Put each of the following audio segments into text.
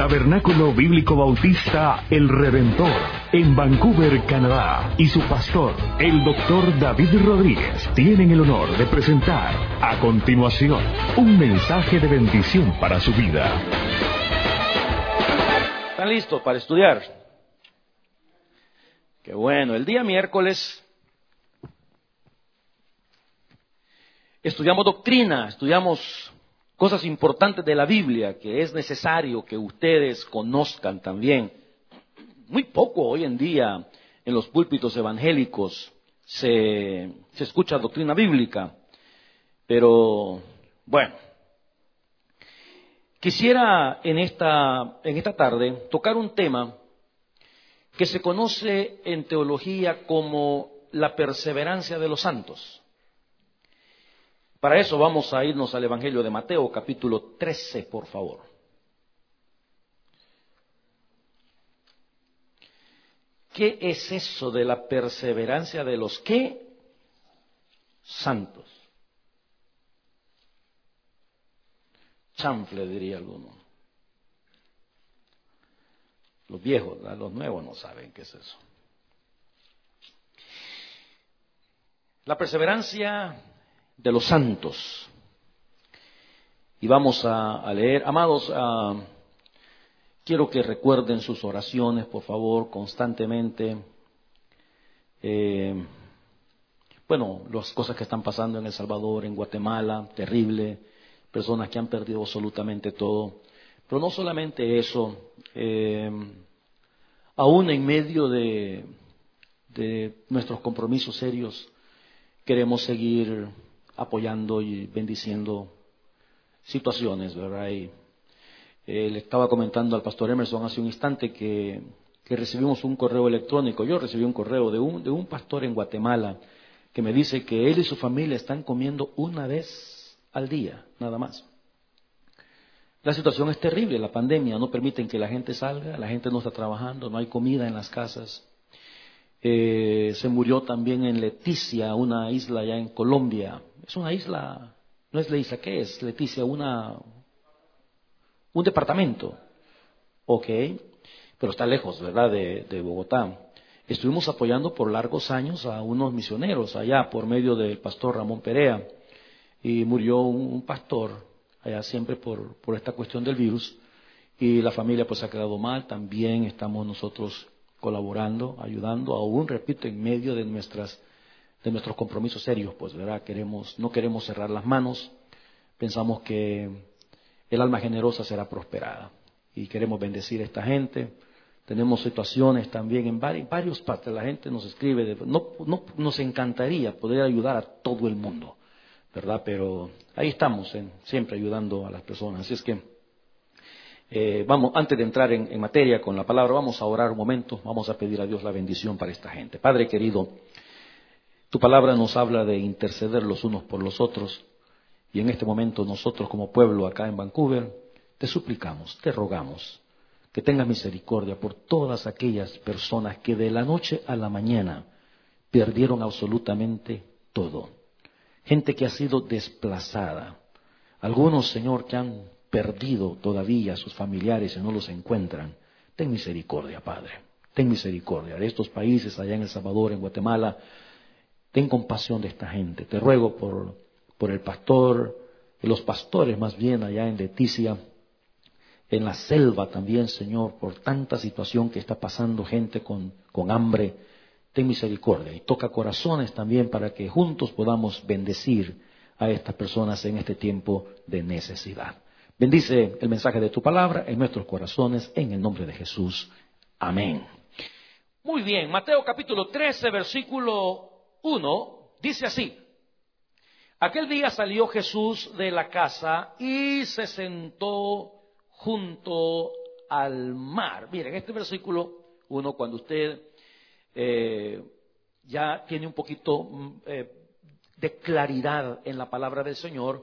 Tabernáculo Bíblico Bautista El Redentor, en Vancouver, Canadá, y su pastor, el Dr. David Rodríguez, tienen el honor de presentar a continuación un mensaje de bendición para su vida. ¿Están listos para estudiar? Qué bueno. El día miércoles estudiamos doctrina, estudiamos cosas importantes de la Biblia que es necesario que ustedes conozcan también. Muy poco hoy en día en los púlpitos evangélicos se escucha doctrina bíblica, pero bueno. Quisiera en esta tarde tocar un tema que se conoce en teología como la perseverancia de los santos. Para eso vamos a irnos al Evangelio de Mateo, capítulo 13, por favor. ¿Qué es eso de la perseverancia de los qué? Santos. Chanfle, diría alguno. Los viejos, los nuevos no saben qué es eso. La perseverancia de los santos. Y vamos a leer, amados, quiero que recuerden sus oraciones, por favor, constantemente. Las cosas que están pasando en El Salvador, en Guatemala, terrible, personas que han perdido absolutamente todo. Pero no solamente eso, aún en medio de nuestros compromisos serios, queremos seguir apoyando y bendiciendo situaciones, ¿verdad? Y le estaba comentando al pastor Emerson hace un instante que recibimos un correo electrónico. Yo recibí un correo de un pastor en Guatemala que me dice que él y su familia están comiendo una vez al día, nada más. La situación es terrible, la pandemia no permite que la gente salga, la gente no está trabajando, no hay comida en las casas. Se murió también en Leticia, una isla allá en Colombia. Es una isla, no es la isla, ¿qué es? Leticia, un departamento. Ok, pero está lejos, ¿verdad?, de Bogotá. Estuvimos apoyando por largos años a unos misioneros allá por medio del pastor Ramón Perea. Y murió un pastor allá siempre por esta cuestión del virus. Y la familia pues ha quedado mal. También estamos nosotros colaborando, ayudando, aún repito, en medio de nuestros compromisos serios, pues, ¿verdad? No queremos cerrar las manos, pensamos que el alma generosa será prosperada y queremos bendecir a esta gente. Tenemos situaciones también en varias partes, la gente nos escribe, no nos encantaría poder ayudar a todo el mundo, ¿verdad? Pero ahí estamos, siempre ayudando a las personas, así es que antes de entrar en materia con la palabra, vamos a orar un momento, vamos a pedir a Dios la bendición para esta gente. Padre querido, tu palabra nos habla de interceder los unos por los otros, y en este momento nosotros como pueblo acá en Vancouver, te suplicamos, te rogamos, que tengas misericordia por todas aquellas personas que de la noche a la mañana perdieron absolutamente todo. Gente que ha sido desplazada, algunos, Señor, que han perdido todavía a sus familiares y no los encuentran. Ten misericordia, Padre. Ten misericordia de estos países allá en El Salvador, en Guatemala. Ten compasión de esta gente. Te ruego por el pastor, los pastores más bien allá en Leticia, en la selva también, Señor, por tanta situación que está pasando gente con hambre. Ten misericordia y toca corazones también para que juntos podamos bendecir a estas personas en este tiempo de necesidad. Bendice el mensaje de tu palabra en nuestros corazones, en el nombre de Jesús. Amén. Muy bien, Mateo capítulo 13, versículo 1, dice así. Aquel día salió Jesús de la casa y se sentó junto al mar. Miren, este versículo 1, cuando usted ya tiene un poquito de claridad en la palabra del Señor,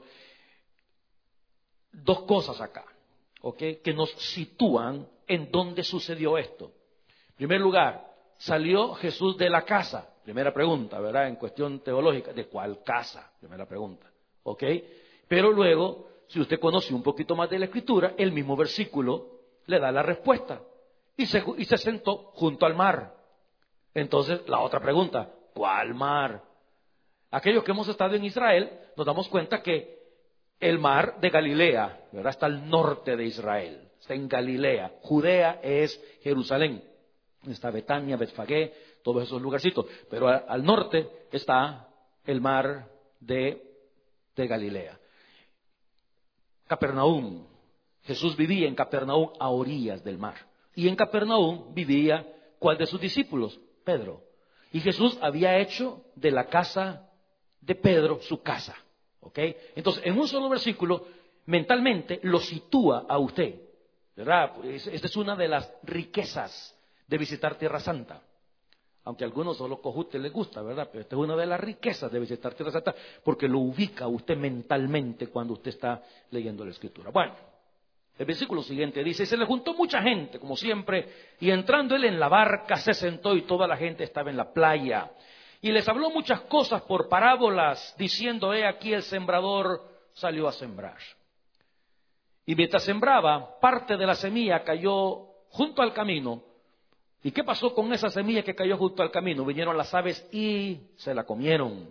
dos cosas acá, ¿ok?, que nos sitúan en dónde sucedió esto. En primer lugar, salió Jesús de la casa. Primera pregunta, ¿verdad? En cuestión teológica, ¿de cuál casa? Primera pregunta, ¿ok? Pero luego, si usted conoce un poquito más de la Escritura, el mismo versículo le da la respuesta y se sentó junto al mar. Entonces, la otra pregunta, ¿cuál mar? Aquellos que hemos estado en Israel nos damos cuenta que el mar de Galilea, ¿verdad?, está al norte de Israel, está en Galilea. Judea es Jerusalén, está Betania, Betfagé, todos esos lugarcitos. Pero al norte está el mar de Galilea. Capernaum. Jesús vivía en Capernaum a orillas del mar. Y en Capernaum vivía, ¿cuál de sus discípulos? Pedro. Y Jesús había hecho de la casa de Pedro su casa. ¿Ok? Entonces, en un solo versículo, mentalmente lo sitúa a usted, ¿verdad? Pues esta es una de las riquezas de visitar Tierra Santa. Aunque a algunos solo cojute les gusta, ¿verdad? Pero esta es una de las riquezas de visitar Tierra Santa, porque lo ubica a usted mentalmente cuando usted está leyendo la Escritura. Bueno, el versículo siguiente dice: se le juntó mucha gente, como siempre, y entrando él en la barca se sentó y toda la gente estaba en la playa. Y les habló muchas cosas por parábolas, diciendo: he aquí el sembrador salió a sembrar. Y mientras sembraba, parte de la semilla cayó junto al camino. ¿Y qué pasó con esa semilla que cayó junto al camino? Vinieron las aves y se la comieron.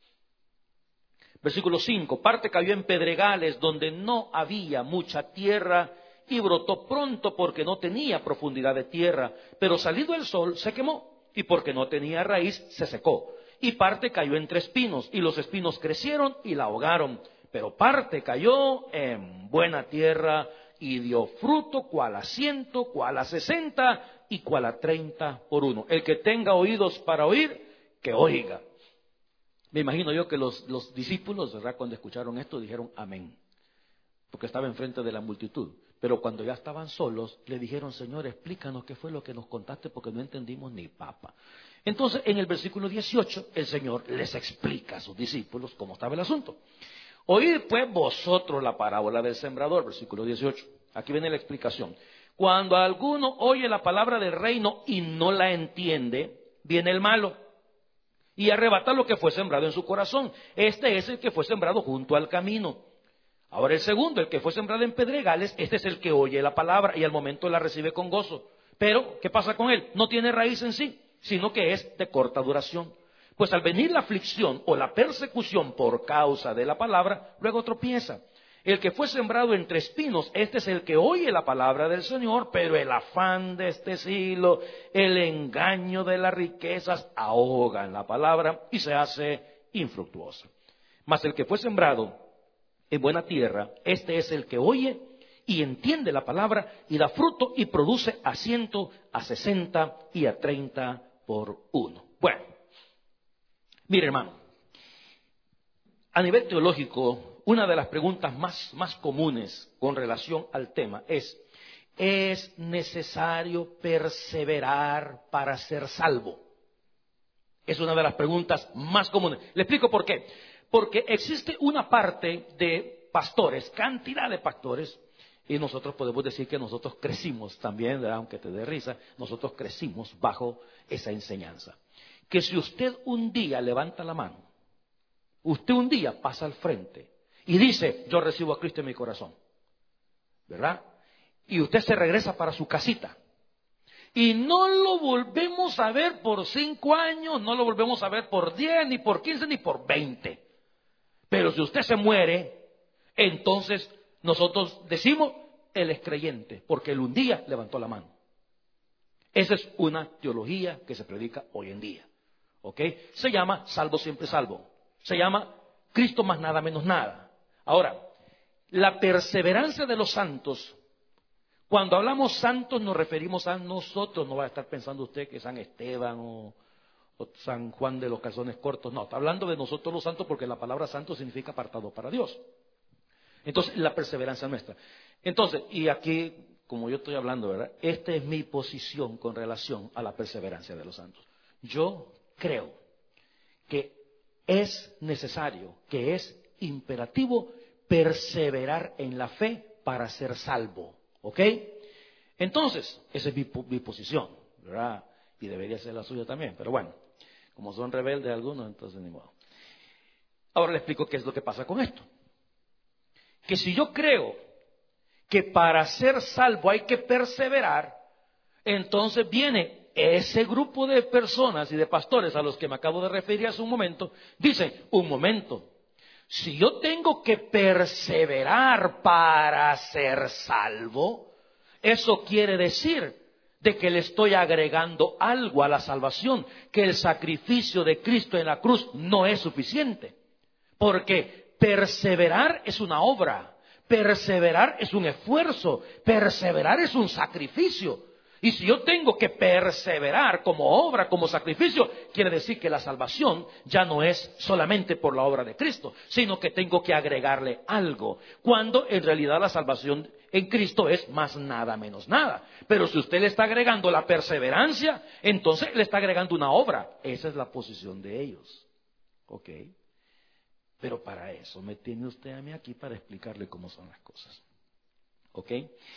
Versículo 5, parte cayó en pedregales donde no había mucha tierra y brotó pronto porque no tenía profundidad de tierra. Pero salido el sol se quemó y porque no tenía raíz se secó. Y parte cayó entre espinos y los espinos crecieron y la ahogaron. Pero parte cayó en buena tierra y dio fruto, cual a 100, cual a 60 y cual a 30 por uno. El que tenga oídos para oír, que oiga. Me imagino yo que los discípulos, ¿verdad?, cuando escucharon esto dijeron amén, porque estaba enfrente de la multitud. Pero cuando ya estaban solos, le dijeron: Señor, explícanos qué fue lo que nos contaste, porque no entendimos ni papa. Entonces, en el versículo 18, el Señor les explica a sus discípulos cómo estaba el asunto. Oíd pues vosotros la parábola del sembrador, versículo 18. Aquí viene la explicación. Cuando alguno oye la palabra del reino y no la entiende, viene el malo y arrebata lo que fue sembrado en su corazón. Este es el que fue sembrado junto al camino. Ahora el segundo, el que fue sembrado en pedregales, este es el que oye la palabra y al momento la recibe con gozo. Pero, ¿qué pasa con él? No tiene raíz en sí, sino que es de corta duración. Pues al venir la aflicción o la persecución por causa de la palabra, luego tropieza. El que fue sembrado entre espinos, este es el que oye la palabra del Señor, pero el afán de este siglo, el engaño de las riquezas, ahogan la palabra y se hace infructuosa. Mas el que fue sembrado en buena tierra, este es el que oye y entiende la palabra y da fruto y produce a 100, a 60 y a 30 por uno. Bueno, mire hermano, a nivel teológico, una de las preguntas más comunes con relación al tema ¿es necesario perseverar para ser salvo? Es una de las preguntas más comunes. Le explico por qué. Porque existe una parte de pastores, cantidad de pastores, y nosotros podemos decir que nosotros crecimos también, ¿verdad?, aunque te dé risa, nosotros crecimos bajo esa enseñanza. Que si usted un día levanta la mano, usted un día pasa al frente y dice: yo recibo a Cristo en mi corazón, ¿verdad? Y usted se regresa para su casita y no lo volvemos a ver por 5 años, no lo volvemos a ver por 10, ni por 15, ni por 20. Pero si usted se muere, entonces nosotros decimos: él es creyente, porque él un día levantó la mano. Esa es una teología que se predica hoy en día. ¿Ok? Se llama salvo siempre salvo. Se llama Cristo más nada menos nada. Ahora, la perseverancia de los santos, cuando hablamos santos nos referimos a nosotros. No va a estar pensando usted que San Esteban o San Juan de los calzones cortos. No, está hablando de nosotros los santos, porque la palabra santo significa apartado para Dios. Entonces, la perseverancia nuestra. Entonces, y aquí, como yo estoy hablando, ¿verdad?, esta es mi posición con relación a la perseverancia de los santos. Yo creo que es necesario, que es imperativo perseverar en la fe para ser salvo. ¿Ok? Entonces, esa es mi posición, ¿verdad? Y debería ser la suya también, pero bueno, como son rebeldes algunos, entonces ni modo. Ahora le explico qué es lo que pasa con esto. Que si yo creo que para ser salvo hay que perseverar, entonces viene ese grupo de personas y de pastores a los que me acabo de referir hace un momento, dicen, un momento, si yo tengo que perseverar para ser salvo, eso quiere decir de que le estoy agregando algo a la salvación, que el sacrificio de Cristo en la cruz no es suficiente, porque perseverar es una obra, perseverar es un esfuerzo, perseverar es un sacrificio. Y si yo tengo que perseverar como obra, como sacrificio, quiere decir que la salvación ya no es solamente por la obra de Cristo, sino que tengo que agregarle algo, cuando en realidad la salvación en Cristo es más nada menos nada. Pero si usted le está agregando la perseverancia, entonces le está agregando una obra. Esa es la posición de ellos. ¿Ok? Pero para eso me tiene usted a mí aquí para explicarle cómo son las cosas. ¿Ok?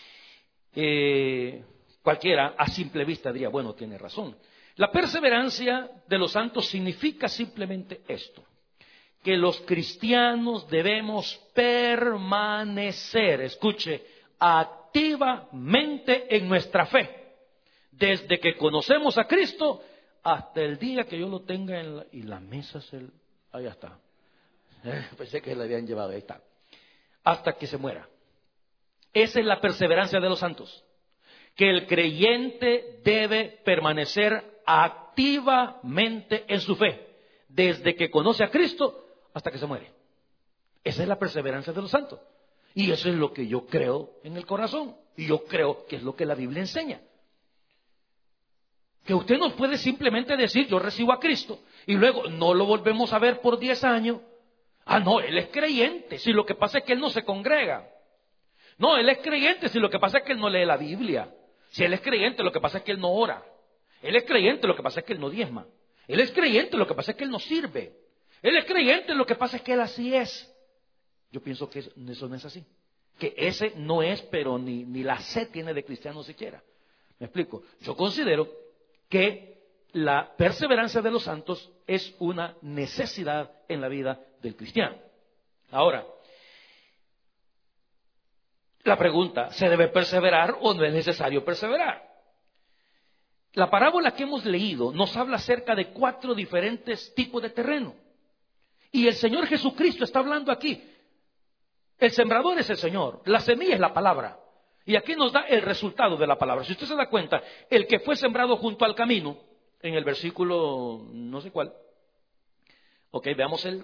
Cualquiera a simple vista diría, bueno, tiene razón. La perseverancia de los santos significa simplemente esto, que los cristianos debemos permanecer, escuche, activamente en nuestra fe, desde que conocemos a Cristo hasta el día que yo lo tenga y la mesa ahí está. Pensé que la habían llevado, ahí está. Hasta que se muera. Esa es la perseverancia de los santos. Que el creyente debe permanecer activamente en su fe, desde que conoce a Cristo hasta que se muere. Esa es la perseverancia de los santos. Y eso es lo que yo creo en el corazón. Y yo creo que es lo que la Biblia enseña. Que usted no puede simplemente decir, yo recibo a Cristo, y luego no lo volvemos a ver por 10 años. Ah, no, él es creyente, si lo que pasa es que él no se congrega. No, él es creyente, si lo que pasa es que él no lee la Biblia. Si él es creyente, lo que pasa es que él no ora. Él es creyente, lo que pasa es que él no diezma. Él es creyente, lo que pasa es que él no sirve. Él es creyente, lo que pasa es que él así es. Yo pienso que eso no es así. Que ese no es, pero ni la C tiene de cristiano siquiera. ¿Me explico? Yo considero que la perseverancia de los santos es una necesidad en la vida del cristiano. Ahora, la pregunta, ¿se debe perseverar o no es necesario perseverar? La parábola que hemos leído nos habla acerca de 4 diferentes tipos de terreno. Y el Señor Jesucristo está hablando aquí. El sembrador es el Señor, la semilla es la palabra. Y aquí nos da el resultado de la palabra. Si usted se da cuenta, el que fue sembrado junto al camino, en el versículo no sé cuál. Ok, veamos el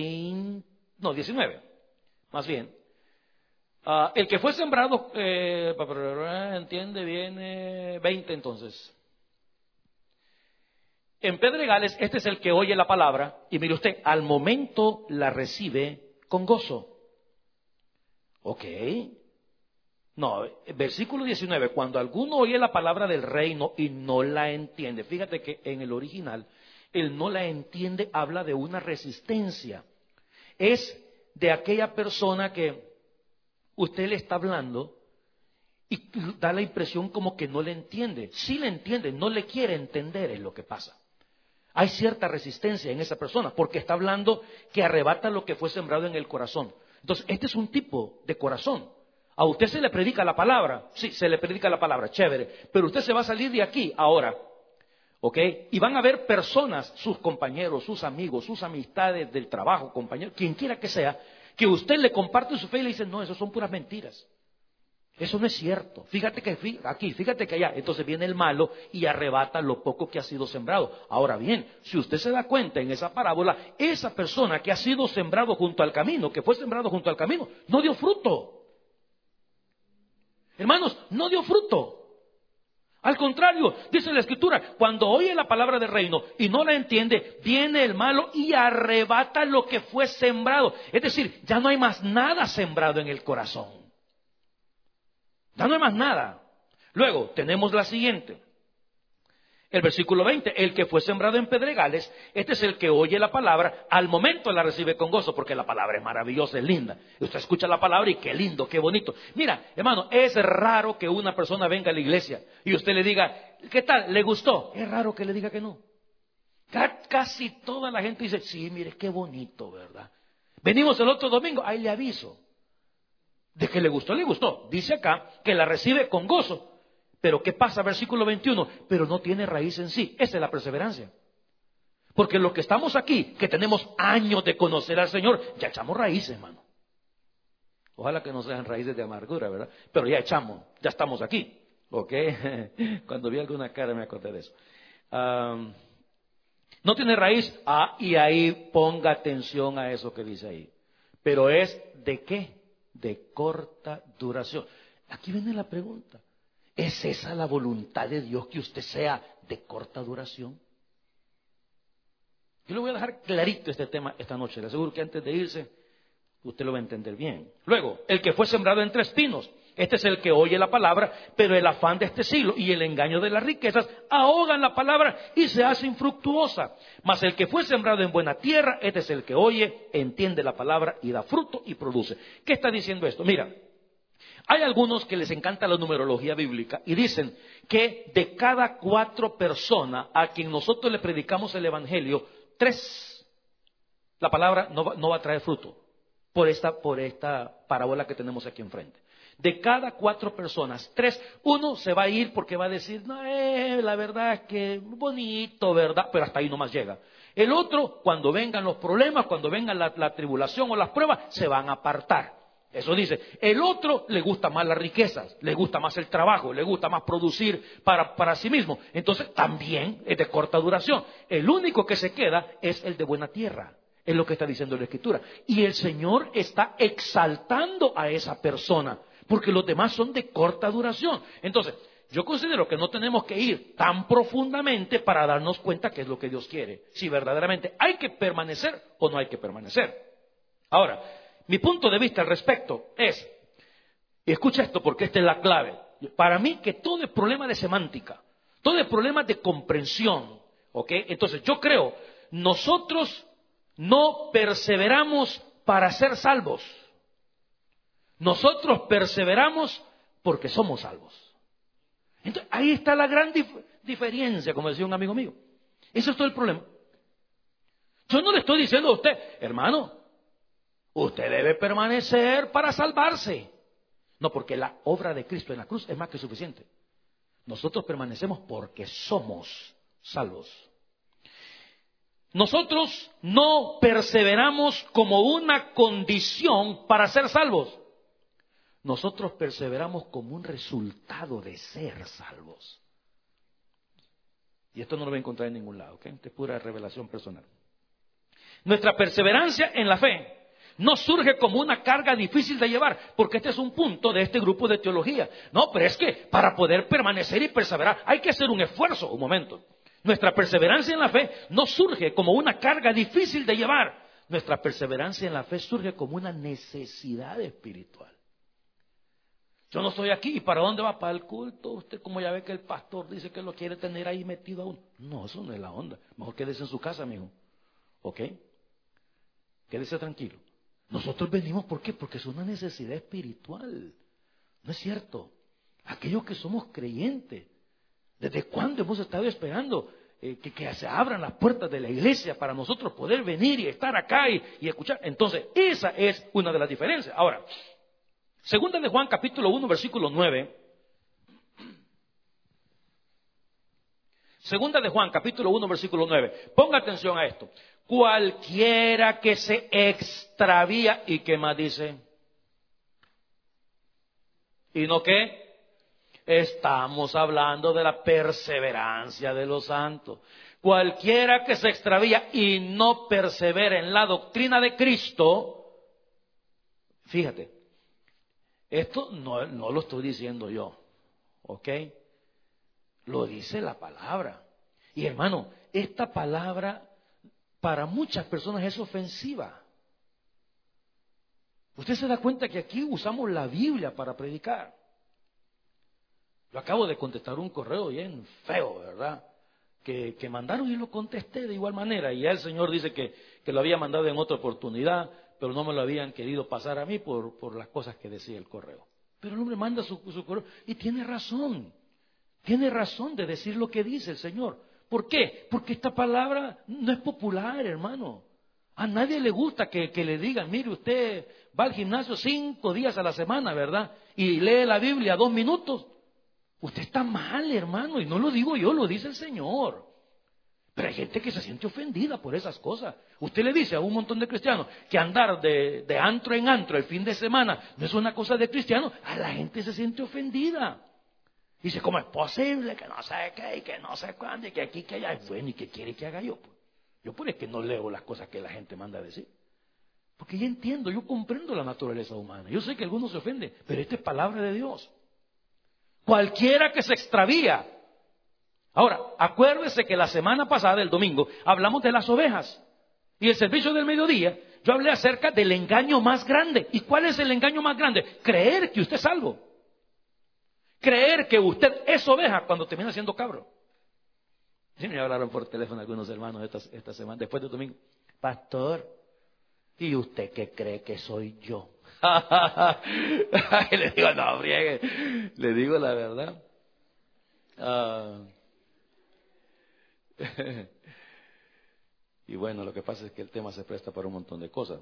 19, más bien. El que fue sembrado, entiende, viene 20 entonces. En pedregales, este es el que oye la palabra, y mire usted, al momento la recibe con gozo. Ok. No, versículo 19, cuando alguno oye la palabra del reino y no la entiende, fíjate que en el original, el no la entiende habla de una resistencia. Es de aquella persona que usted le está hablando y da la impresión como que no le entiende. Sí le entiende, no le quiere entender es lo que pasa. Hay cierta resistencia en esa persona porque está hablando que arrebata lo que fue sembrado en el corazón. Entonces, este es un tipo de corazón. A usted se le predica la palabra, sí, se le predica la palabra, chévere, pero usted se va a salir de aquí ahora, ¿ok? Y van a ver personas, sus compañeros, sus amigos, sus amistades del trabajo, compañeros, quien quiera que sea, que usted le comparte su fe y le dice, no, eso son puras mentiras. Eso no es cierto. Fíjate que aquí, fíjate que allá. Entonces viene el malo y arrebata lo poco que ha sido sembrado. Ahora bien, si usted se da cuenta en esa parábola, esa persona que ha sido sembrado junto al camino, que fue sembrado junto al camino, no dio fruto. Hermanos, no dio fruto. Al contrario, dice la Escritura, cuando oye la palabra del reino y no la entiende, viene el malo y arrebata lo que fue sembrado. Es decir, ya no hay más nada sembrado en el corazón. Ya no hay más nada. Luego, tenemos la siguiente. El versículo 20, el que fue sembrado en pedregales, este es el que oye la palabra, al momento la recibe con gozo, porque la palabra es maravillosa, es linda. Usted escucha la palabra y qué lindo, qué bonito. Mira, hermano, es raro que una persona venga a la iglesia y usted le diga, ¿qué tal? ¿Le gustó? Es raro que le diga que no. Casi toda la gente dice, sí, mire, qué bonito, ¿verdad? Venimos el otro domingo, ahí le aviso. De que le gustó, le gustó. Dice acá que la recibe con gozo. Pero ¿qué pasa? Versículo 21. Pero no tiene raíz en sí. Esa es la perseverancia. Porque los que estamos aquí, que tenemos años de conocer al Señor, ya echamos raíces, hermano. Ojalá que no sean raíces de amargura, ¿verdad? Pero ya echamos, ya estamos aquí. ¿Ok? Cuando vi alguna cara me acordé de eso. No tiene raíz. Y ahí ponga atención a eso que dice ahí. Pero es ¿de qué? De corta duración. Aquí viene la pregunta. ¿Es esa la voluntad de Dios, que usted sea de corta duración? Yo le voy a dejar clarito este tema esta noche. Le aseguro que antes de irse, usted lo va a entender bien. Luego, el que fue sembrado entre espinos. Este es el que oye la palabra, pero el afán de este siglo y el engaño de las riquezas ahogan la palabra y se hace infructuosa. Mas el que fue sembrado en buena tierra, este es el que oye, entiende la palabra y da fruto y produce. ¿Qué está diciendo esto? Mira, hay algunos que les encanta la numerología bíblica y dicen que de cada 4 personas a quien nosotros le predicamos el evangelio, 3, la palabra no va a traer fruto por esta parábola que tenemos aquí enfrente. De cada 4 personas, 3, uno se va a ir porque va a decir, no, la verdad es que bonito, ¿verdad? Pero hasta ahí nomás llega. El otro, cuando vengan los problemas, cuando venga la tribulación o las pruebas, se van a apartar. Eso dice. El otro le gusta más las riquezas, le gusta más el trabajo, le gusta más producir para sí mismo. Entonces también es de corta duración. El único que se queda es el de buena tierra. Es lo que está diciendo la Escritura. Y el Señor está exaltando a esa persona, porque los demás son de corta duración. Entonces, yo considero que no tenemos que ir tan profundamente para darnos cuenta qué es lo que Dios quiere. Si verdaderamente hay que permanecer o no hay que permanecer. Ahora, mi punto de vista al respecto es, y escucha esto porque esta es la clave. Para mí que todo es problema de semántica, todo es problema de comprensión. ¿Ok? Entonces, yo creo, nosotros no perseveramos para ser salvos. Nosotros perseveramos porque somos salvos. Entonces, ahí está la gran diferencia, como decía un amigo mío. Eso es todo el problema. Yo no le estoy diciendo a usted, hermano, usted debe permanecer para salvarse. No, porque la obra de Cristo en la cruz es más que suficiente. Nosotros permanecemos porque somos salvos. Nosotros no perseveramos como una condición para ser salvos. Nosotros perseveramos como un resultado de ser salvos. Y esto no lo voy a encontrar en ningún lado, ¿ok? Esto es pura revelación personal. Nuestra perseverancia en la fe no surge como una carga difícil de llevar, porque este es un punto de este grupo de teología. No, pero es que para poder permanecer y perseverar hay que hacer un esfuerzo. Un momento. Nuestra perseverancia en la fe no surge como una carga difícil de llevar. Nuestra perseverancia en la fe surge como una necesidad espiritual. Yo no estoy aquí, ¿y para dónde va? Para el culto. Usted, como ya ve que el pastor dice que lo quiere tener ahí metido a uno. No, eso no es la onda. Mejor quédese en su casa, amigo. ¿Ok? Quédese tranquilo. Nosotros venimos, ¿por qué? Porque es una necesidad espiritual. ¿No es cierto? Aquellos que somos creyentes, ¿desde cuándo hemos estado esperando que se abran las puertas de la iglesia para nosotros poder venir y estar acá y escuchar? Entonces, esa es una de las diferencias. Ahora, Segunda de Juan, capítulo 1, versículo 9. Segunda de Juan, capítulo 1, versículo 9. Ponga atención a esto. Cualquiera que se extravía, ¿y qué más dice? ¿Y no qué? Estamos hablando de la perseverancia de los santos. Cualquiera que se extravía y no persevera en la doctrina de Cristo, fíjate, esto no lo estoy diciendo yo, ¿ok? Lo dice la palabra. Y hermano, esta palabra para muchas personas es ofensiva. Usted se da cuenta que aquí usamos la Biblia para predicar. Yo acabo de contestar un correo bien feo, ¿verdad? Que mandaron y lo contesté de igual manera. Y ya el Señor dice que lo había mandado en otra oportunidad, pero no me lo habían querido pasar a mí por las cosas que decía el correo. Pero el hombre manda su correo y tiene razón. Tiene razón de decir lo que dice el Señor. ¿Por qué? Porque esta palabra no es popular, hermano. A nadie le gusta que le digan, mire, usted va al gimnasio 5 días a la semana, ¿verdad? Y lee la Biblia 2 minutos. Usted está mal, hermano, y no lo digo yo, lo dice el Señor. Pero hay gente que se siente ofendida por esas cosas. Usted le dice a un montón de cristianos que andar de antro en antro el fin de semana no es una cosa de cristiano. A la gente se siente ofendida. Dice, ¿cómo es posible que no sé qué y que no sé cuándo y que aquí, que allá? Bueno, ¿y qué quiere que haga yo? Yo por eso es que no leo las cosas que la gente manda a decir. Porque yo entiendo, yo comprendo la naturaleza humana. Yo sé que algunos se ofenden, pero esta es palabra de Dios. Cualquiera que se extravía. Ahora, acuérdese que la semana pasada, el domingo, hablamos de las ovejas. Y el servicio del mediodía, yo hablé acerca del engaño más grande. ¿Y cuál es el engaño más grande? Creer que usted es salvo. Creer que usted es oveja cuando termina siendo cabro. Sí, me hablaron por teléfono algunos hermanos esta semana, después del domingo. Pastor, ¿y usted qué cree que soy yo? Y le digo, no, friegue. Le digo la verdad. Y bueno, lo que pasa es que el tema se presta para un montón de cosas.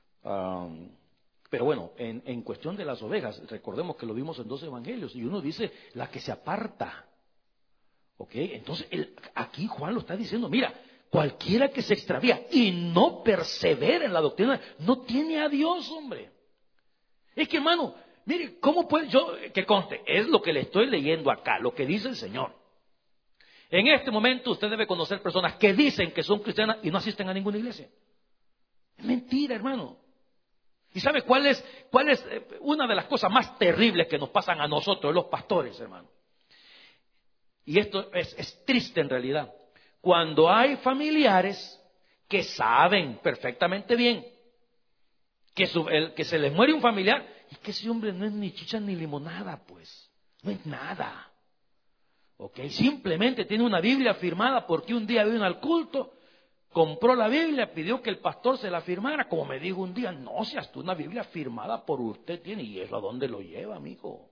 Pero bueno, en cuestión de las ovejas, recordemos que lo vimos en 2 evangelios, y uno dice, la que se aparta. ¿Ok? Entonces, aquí Juan lo está diciendo, mira, cualquiera que se extravía y no persevera en la doctrina, no tiene a Dios, hombre. Es que, hermano, mire, ¿cómo puede yo, que conste, es lo que le estoy leyendo acá, lo que dice el Señor. En este momento usted debe conocer personas que dicen que son cristianas y no asisten a ninguna iglesia. Es mentira, hermano. ¿Y sabe cuál es una de las cosas más terribles que nos pasan a nosotros, los pastores, hermano? Y esto es triste en realidad. Cuando hay familiares que saben perfectamente bien que se les muere un familiar, y que ese hombre no es ni chicha ni limonada, pues. No es nada. ¿Ok? Simplemente tiene una Biblia firmada porque un día vino al culto, compró la Biblia, pidió que el pastor se la firmara. Como me dijo un día, no, si hasta una Biblia firmada por usted tiene, ¿y eso a dónde lo lleva, amigo?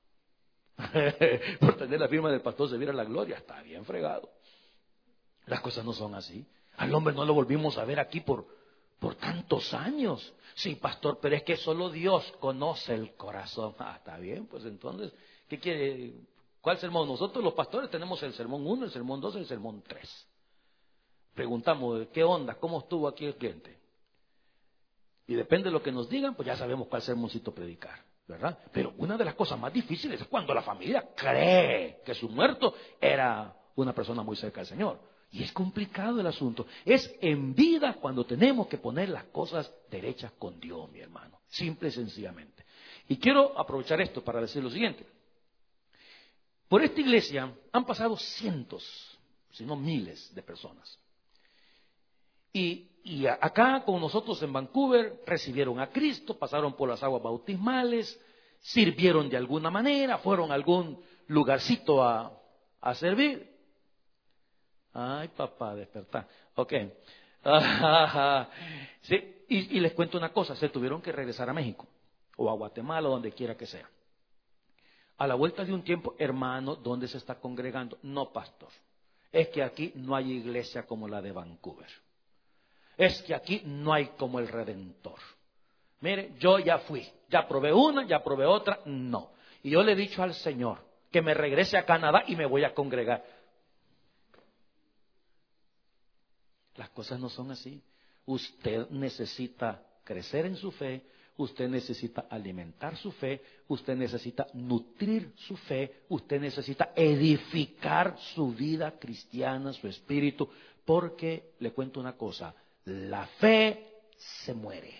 Por tener la firma del pastor se viera la gloria, está bien fregado. Las cosas no son así. Al hombre no lo volvimos a ver aquí por tantos años. Sí, pastor, pero es que solo Dios conoce el corazón. Está bien, pues entonces, ¿qué quiere? ¿Cuál sermón? Nosotros los pastores tenemos el sermón 1, el sermón 2 y el sermón 3. Preguntamos, ¿qué onda? ¿Cómo estuvo aquí el cliente? Y depende de lo que nos digan, pues ya sabemos cuál sermoncito predicar, ¿verdad? Pero una de las cosas más difíciles es cuando la familia cree que su muerto era una persona muy cerca del Señor. Y es complicado el asunto. Es en vida cuando tenemos que poner las cosas derechas con Dios, mi hermano. Simple y sencillamente. Y quiero aprovechar esto para decir lo siguiente. Por esta iglesia han pasado cientos, si no miles de personas. Y acá con nosotros en Vancouver recibieron a Cristo, pasaron por las aguas bautismales, sirvieron de alguna manera, fueron a algún lugarcito a servir. Ay, papá, despertá. Ok. Sí, y les cuento una cosa, se tuvieron que regresar a México, o a Guatemala, o donde quiera que sea. A la vuelta de un tiempo, hermano, ¿dónde se está congregando? No, pastor. Es que aquí no hay iglesia como la de Vancouver. Es que aquí no hay como el Redentor. Mire, yo ya fui, ya probé una, ya probé otra, no. Y yo le he dicho al Señor que me regrese a Canadá y me voy a congregar. Las cosas no son así. Usted necesita crecer en su fe, usted necesita alimentar su fe, usted necesita nutrir su fe, usted necesita edificar su vida cristiana, su espíritu, porque le cuento una cosa, la fe se muere.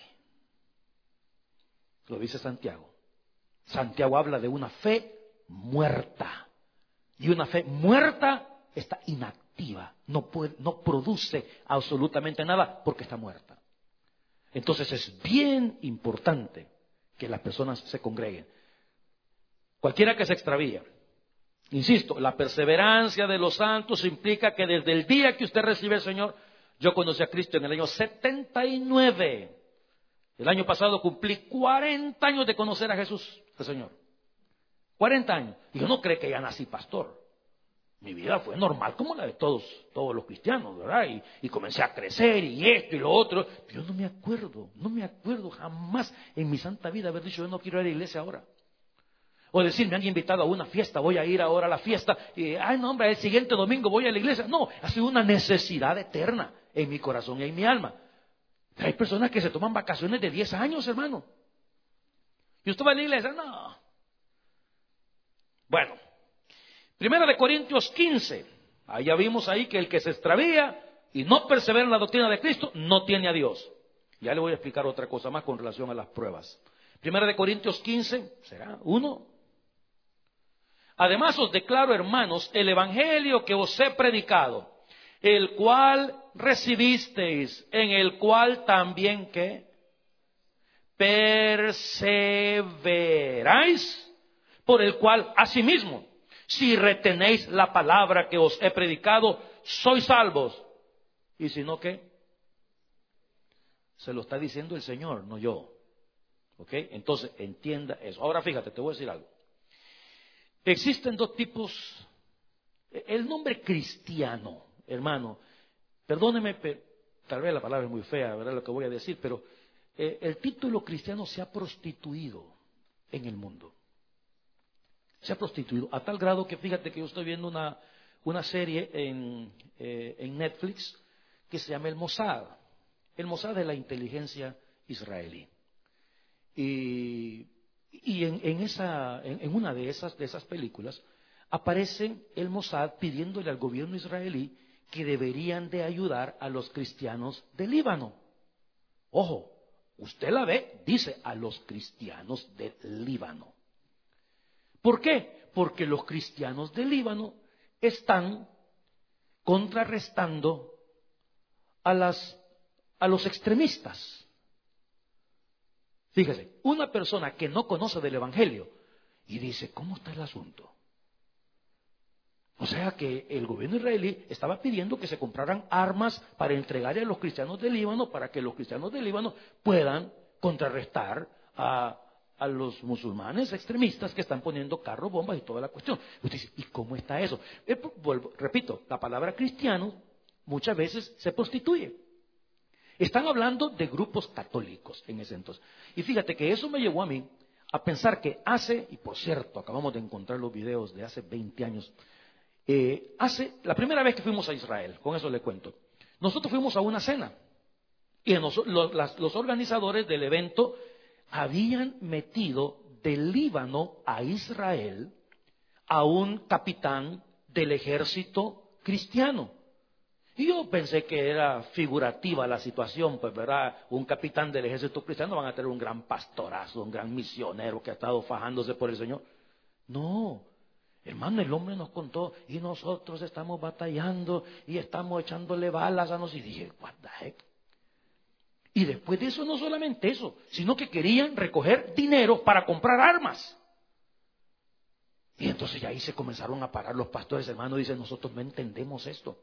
Lo dice Santiago. Santiago habla de una fe muerta. Y una fe muerta está inactiva, no produce absolutamente nada porque está muerta. Entonces es bien importante que las personas se congreguen. Cualquiera que se extravía. Insisto, la perseverancia de los santos implica que desde el día que usted recibe al Señor, yo conocí a Cristo en el año 79. El año pasado cumplí 40 años de conocer a Jesús, el Señor. 40 años. Y yo no creo que ya nací pastor. Mi vida fue normal como la de todos los cristianos, ¿verdad? Y comencé a crecer y esto y lo otro. Pero yo no me acuerdo jamás en mi santa vida haber dicho, yo no quiero ir a la iglesia ahora. O decir, me han invitado a una fiesta, voy a ir ahora a la fiesta. Y, ay, no, hombre, el siguiente domingo voy a la iglesia. No, ha sido una necesidad eterna en mi corazón y en mi alma. Hay personas que se toman vacaciones de 10 años, hermano. ¿Y usted va a la iglesia? No. Bueno, 1 Corintios 15. Ahí ya vimos ahí que el que se extravía y no persevera en la doctrina de Cristo, no tiene a Dios. Ya le voy a explicar otra cosa más con relación a las pruebas. 1 Corintios 15, ¿será? 1. Además os declaro, hermanos, el evangelio que os he predicado, el cual recibisteis, en el cual también ¿qué? Perseveráis, por el cual asimismo, si retenéis la palabra que os he predicado, sois salvos. Y si no, ¿qué? Se lo está diciendo el Señor, no yo. ¿Ok? Entonces, entienda eso. Ahora fíjate, te voy a decir algo. Existen dos tipos. El nombre cristiano, hermano, perdóneme, tal vez la palabra es muy fea, ¿verdad? Lo que voy a decir, pero el título cristiano se ha prostituido en el mundo. Se ha prostituido a tal grado que fíjate que yo estoy viendo una serie en Netflix que se llama El Mossad. El Mossad es la inteligencia israelí. Y en una de esas películas aparece el Mossad pidiéndole al gobierno israelí que deberían de ayudar a los cristianos del Líbano. Ojo, usted la ve, dice a los cristianos del Líbano. ¿Por qué? Porque los cristianos del Líbano están contrarrestando a los extremistas. Fíjese, una persona que no conoce del Evangelio y dice, ¿cómo está el asunto? O sea que el gobierno israelí estaba pidiendo que se compraran armas para entregarle a los cristianos del Líbano para que los cristianos del Líbano puedan contrarrestar a los musulmanes extremistas que están poniendo carros, bombas y toda la cuestión. Usted dice, ¿y cómo está eso? Repito, la palabra cristiano muchas veces se prostituye. Están hablando de grupos católicos en ese entonces. Y fíjate que eso me llevó a mí a pensar que y por cierto, acabamos de encontrar los videos de hace 20 años. La primera vez que fuimos a Israel, con eso le cuento, nosotros fuimos a una cena. Y los organizadores del evento habían metido del Líbano a Israel a un capitán del ejército cristiano. Y yo pensé que era figurativa la situación, pues verdad, un capitán del ejército cristiano van a tener un gran pastorazo, un gran misionero que ha estado fajándose por el Señor. No, hermano, el hombre nos contó y nosotros estamos batallando y estamos echándole balas a nosotros. Y dije, what the heck. Y después de eso, no solamente eso, sino que querían recoger dinero para comprar armas. Y entonces ya ahí se comenzaron a parar los pastores, hermano, dicen, nosotros no entendemos esto.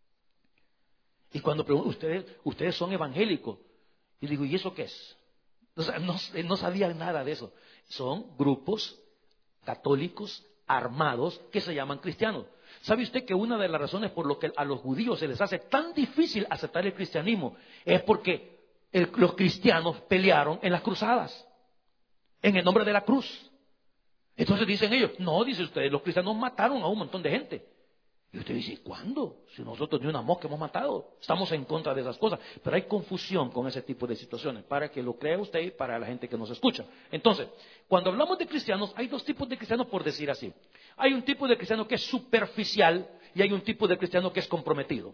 Y cuando pregunto, ustedes son evangélicos, y digo, ¿y eso qué es? O sea, no sabían nada de eso. Son grupos católicos armados que se llaman cristianos. ¿Sabe usted que una de las razones por lo que a los judíos se les hace tan difícil aceptar el cristianismo es porque los cristianos pelearon en las cruzadas, en el nombre de la cruz? Entonces dicen ellos, no, dice usted, los cristianos mataron a un montón de gente. Y usted dice, ¿cuándo? Si nosotros ni una mosca hemos matado. Estamos en contra de esas cosas. Pero hay confusión con ese tipo de situaciones, para que lo crea usted y para la gente que nos escucha. Entonces, cuando hablamos de cristianos, hay dos tipos de cristianos, por decir así. Hay un tipo de cristiano que es superficial y hay un tipo de cristiano que es comprometido.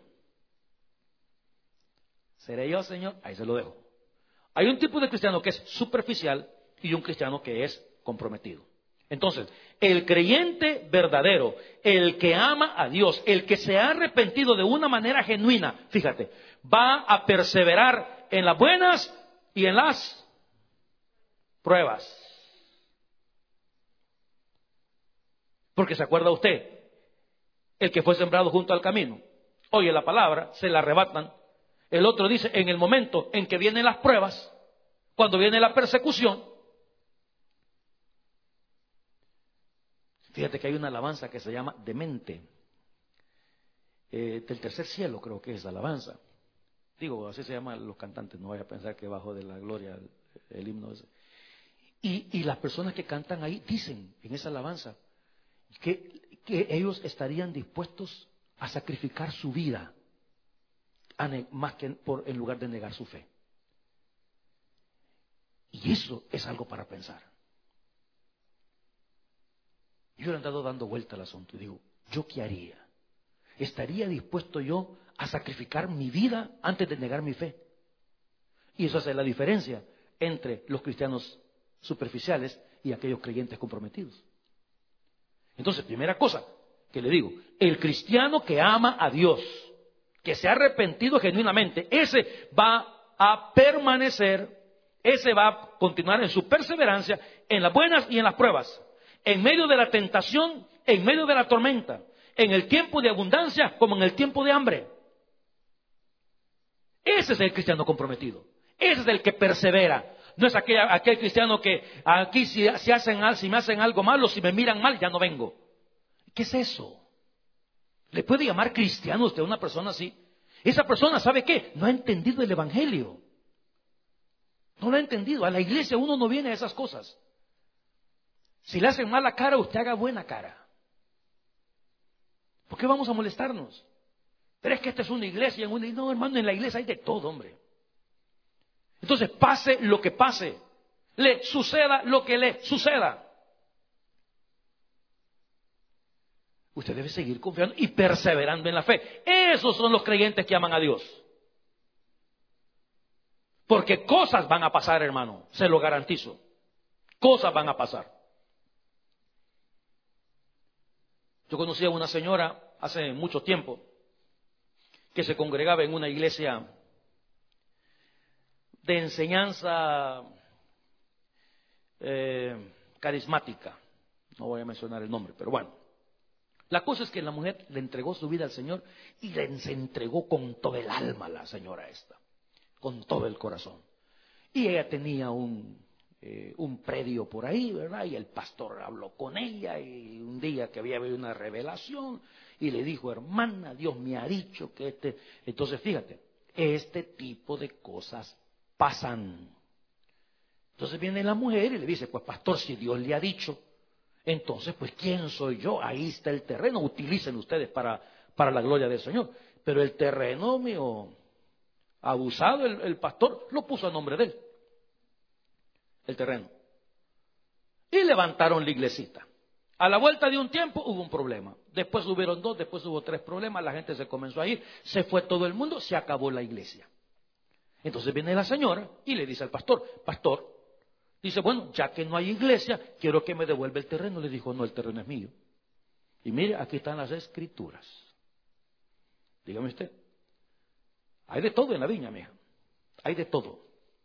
¿Seré yo, Señor? Ahí se lo dejo. Hay un tipo de cristiano que es superficial y un cristiano que es comprometido. Entonces, el creyente verdadero, el que ama a Dios, el que se ha arrepentido de una manera genuina, fíjate, va a perseverar en las buenas y en las pruebas. Porque se acuerda usted, el que fue sembrado junto al camino, oye la palabra, se la arrebatan. El otro dice, en el momento en que vienen las pruebas, cuando viene la persecución, fíjate que hay una alabanza que se llama Demente. del tercer cielo, creo que es alabanza. Digo, así se llaman los cantantes, no vaya a pensar que bajo de la gloria el himno ese. Y las personas que cantan ahí dicen en esa alabanza que ellos estarían dispuestos a sacrificar su vida más que en lugar de negar su fe. Y eso es algo para pensar. Yo le he andado dando vuelta al asunto y digo, ¿yo qué haría? ¿Estaría dispuesto yo a sacrificar mi vida antes de negar mi fe? Y eso hace la diferencia entre los cristianos superficiales y aquellos creyentes comprometidos. Entonces, primera cosa que le digo, el cristiano que ama a Dios, que se ha arrepentido genuinamente, ese va a permanecer, ese va a continuar en su perseverancia, en las buenas y en las pruebas, en medio de la tentación, en medio de la tormenta, en el tiempo de abundancia como en el tiempo de hambre. Ese es el cristiano comprometido, ese es el que persevera. No es aquel cristiano que aquí si me hacen algo malo, si me miran mal, ya no vengo. ¿Qué es eso? ¿Le puede llamar cristiano usted a una persona así? Esa persona, ¿sabe qué? No ha entendido el evangelio. No lo ha entendido. A la iglesia uno no viene a esas cosas. Si le hacen mala cara, usted haga buena cara. ¿Por qué vamos a molestarnos? Pero es que esta es una iglesia. No, hermano, en la iglesia hay de todo, hombre. Entonces, pase lo que pase, le suceda lo que le suceda, usted debe seguir confiando y perseverando en la fe. Esos son los creyentes que aman a Dios. Porque cosas van a pasar, hermano, se lo garantizo. Cosas van a pasar. Yo conocí a una señora hace mucho tiempo que se congregaba en una iglesia de enseñanza carismática. No voy a mencionar el nombre, pero bueno. La cosa es que la mujer le entregó su vida al Señor y se entregó con todo el alma a la señora esta, con todo el corazón. Y ella tenía un predio por ahí, ¿verdad? Y el pastor habló con ella y un día que había habido una revelación y le dijo, hermana, Dios me ha dicho que Entonces fíjate, este tipo de cosas pasan. Entonces viene la mujer y le dice, pues pastor, si Dios le ha dicho, entonces pues ¿quién soy yo? Ahí está el terreno, utilicen ustedes para la gloria del Señor. Pero el terreno mío, abusado el pastor, lo puso a nombre de él, el terreno. Y levantaron la iglesita. A la vuelta de un tiempo hubo un problema. Después hubieron 2, después hubo 3 problemas, la gente se comenzó a ir, se fue todo el mundo, se acabó la iglesia. Entonces viene la señora y le dice al pastor, pastor, dice, bueno, ya que no hay iglesia, quiero que me devuelva el terreno. Le dijo, no, el terreno es mío. Y mire, aquí están las escrituras. Dígame usted, hay de todo en la viña, mija, hay de todo.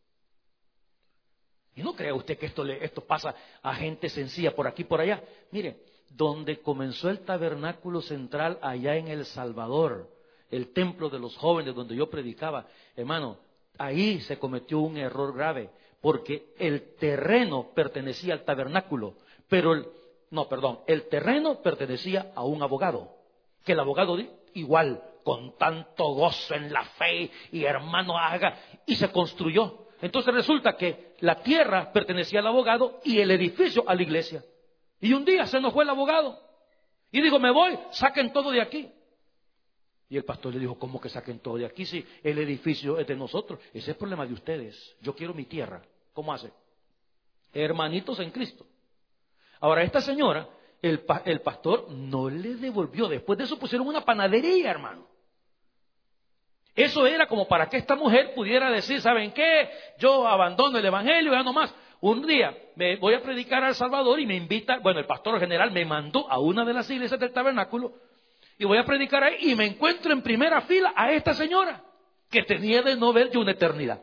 Y no crea usted que esto pasa a gente sencilla por aquí y por allá. Mire, donde comenzó el tabernáculo central allá en El Salvador, el templo de los jóvenes donde yo predicaba, hermano, ahí se cometió un error grave, porque el terreno pertenecía al tabernáculo, pero el terreno pertenecía a un abogado, que el abogado igual, con tanto gozo en la fe y hermano haga, y se construyó. Entonces resulta que la tierra pertenecía al abogado y el edificio a la iglesia. Y un día se nos fue el abogado y dijo, me voy, saquen todo de aquí. Y el pastor le dijo, ¿cómo que saquen todo de aquí si el edificio es de nosotros? Ese es el problema de ustedes. Yo quiero mi tierra. ¿Cómo hace? Hermanitos en Cristo. Ahora esta señora, el pastor no le devolvió. Después de eso pusieron una panadería, hermano. Eso era como para que esta mujer pudiera decir, ¿saben qué? Yo abandono el evangelio, ya no más. Un día me voy a predicar a El Salvador y me invita, el pastor general me mandó a una de las iglesias del tabernáculo y voy a predicar ahí y me encuentro en primera fila a esta señora que tenía de no ver yo una eternidad.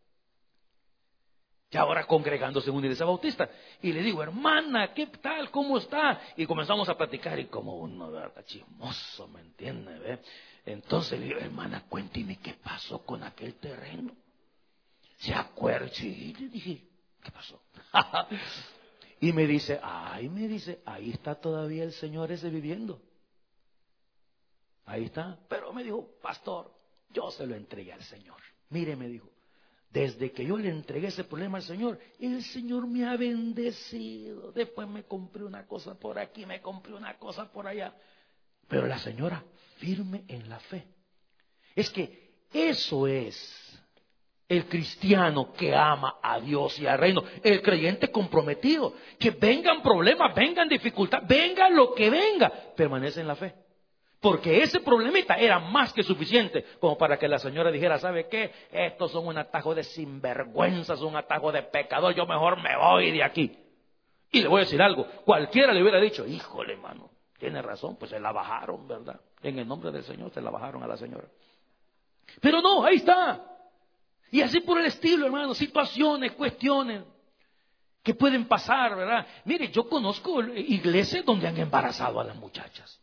Y ahora congregándose en una iglesia bautista. Y le digo, hermana, ¿qué tal? ¿Cómo está? Y comenzamos a platicar y como uno, ¿verdad? Chismoso, ¿me entiende? ¿Ve? Entonces le digo, hermana, cuénteme qué pasó con aquel terreno. ¿Se acuerda? Sí, le dije, ¿qué pasó? Y me dice, ahí está todavía el señor ese viviendo. Ahí está. Pero me dijo, pastor, yo se lo entregué al Señor. Mire, me dijo, desde que yo le entregué ese problema al Señor, el Señor me ha bendecido. Después me compré una cosa por aquí, me compré una cosa por allá. Pero la señora, firme en la fe. Es que eso es el cristiano que ama a Dios y al reino. El creyente comprometido. Que vengan problemas, vengan dificultades, venga lo que venga, permanece en la fe. Porque ese problemita era más que suficiente como para que la señora dijera, ¿sabe qué? Estos son un atajo de sinvergüenzas, un atajo de pecador, yo mejor me voy de aquí. Y le voy a decir algo, cualquiera le hubiera dicho, híjole, hermano, tiene razón, pues se la bajaron, ¿verdad? En el nombre del Señor se la bajaron a la señora. Pero no, ahí está. Y así por el estilo, hermano, situaciones, cuestiones que pueden pasar, ¿verdad? Mire, yo conozco iglesias donde han embarazado a las muchachas.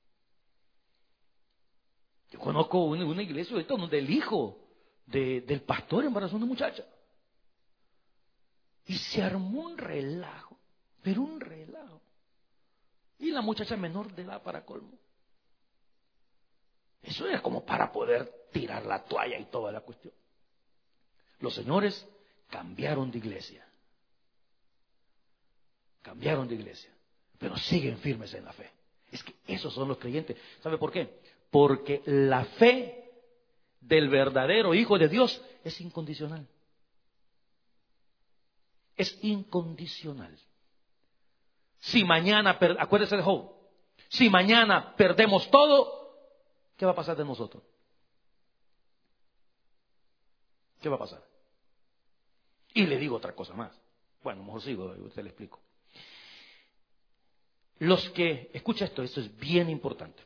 Yo conozco una iglesia ahorita donde el hijo del pastor embarazó a una muchacha. Y se armó un relajo, pero un relajo. Y la muchacha menor de edad para colmo. Eso era como para poder tirar la toalla y toda la cuestión. Los señores cambiaron de iglesia. Cambiaron de iglesia. Pero siguen firmes en la fe. Es que esos son los creyentes. ¿Sabe por qué? Porque la fe del verdadero Hijo de Dios es incondicional. Es incondicional. Si mañana, acuérdese de Job, si mañana perdemos todo, ¿qué va a pasar de nosotros? ¿Qué va a pasar? Y le digo otra cosa más. Bueno, mejor sigo, usted le explico. Escucha esto es bien importante.